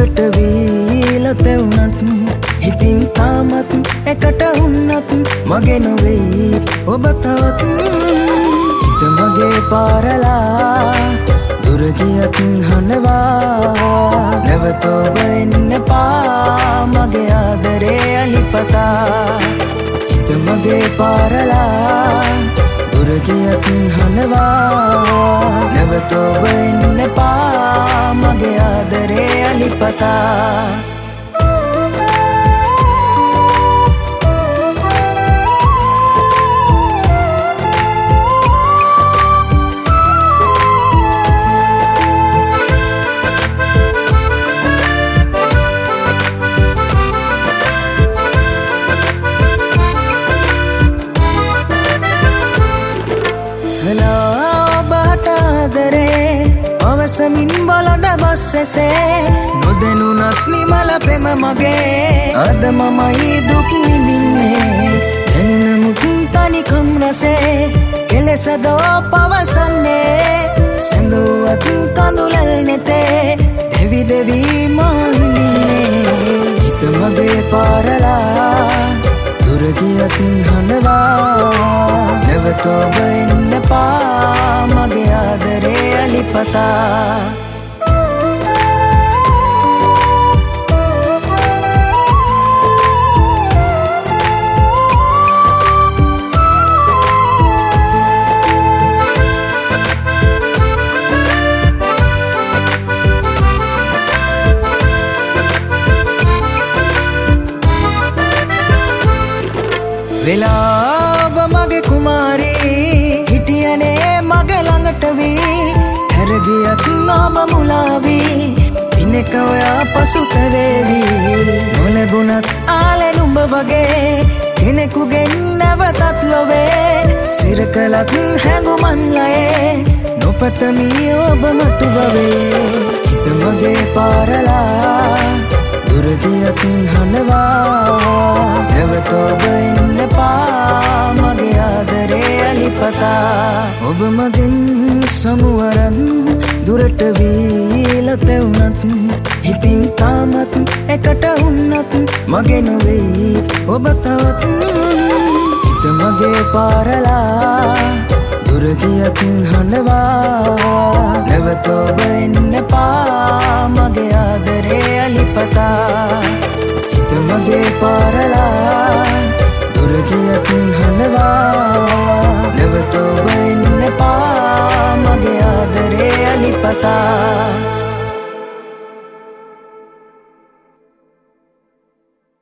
දුරට වීලා තෙවුනත් හිතින් තාමත් එකට වුණත් මගේ නොවේ ඔබ තවත් හිත මගේ පාරලා දුර ගියත් හඬවා නැවත ඔබ එන්න පා මගේ ආදරේ අලිපතා හිත මගේ පාරලා දුර ගියත් හඬවා නැවත ඔබ එන්න පා මගේ ආදරේ අලිපතා අවසමින් බලද බස්සසේ නොදැනුනත් නිමල පෙම මගේ අද මමයි දුක් විඳින්නේ දැනුනමුත් තනිකම් රසේ කෙලෙසදෝ පවසන්නේ සැඟවුවත් කඳුලල් නෙතේ දෙවි දෙවි මහින්නේ හිත මගේ පාරලා දුර ගියත් හඬවා නැවත ඔබ එන්න පා මගේ ආදරේ අලිපතා වෙලාව මගේ කුමාරී හිටියනේ මගේ ළඟට වී හැරගියත් නාම මුලාවී දිනක ඔයා පසුතැවේවි නොලැබුණත් ආලේ නුඹ වගේ කෙනෙකුගෙන් නැවතත් ලොවේ සිර කළත් හැඟුමන් ලයේ නොපතමි ඔබ මතු බවේ හිත මගේ පාරලා දුර ගියත් හඬවා නැවත ඔබ එන්න පා මගේ ආදරේ අලිපතා ඔබ මගෙන් සමුවරන් දුරට වීලා තෙවුනත් හිතින් තාමත් එකට වුණත් මගේ නොවේ ඔබ තවත් හිත මගේ පාරලා දුර ගියත් හඬවා නැවත ඔබ එන්න පා මගේ ආදරේ අලිපතා හිත මගේ පාරලා දුර ගියත් හඬවා නැවත ඔබ එන්න පා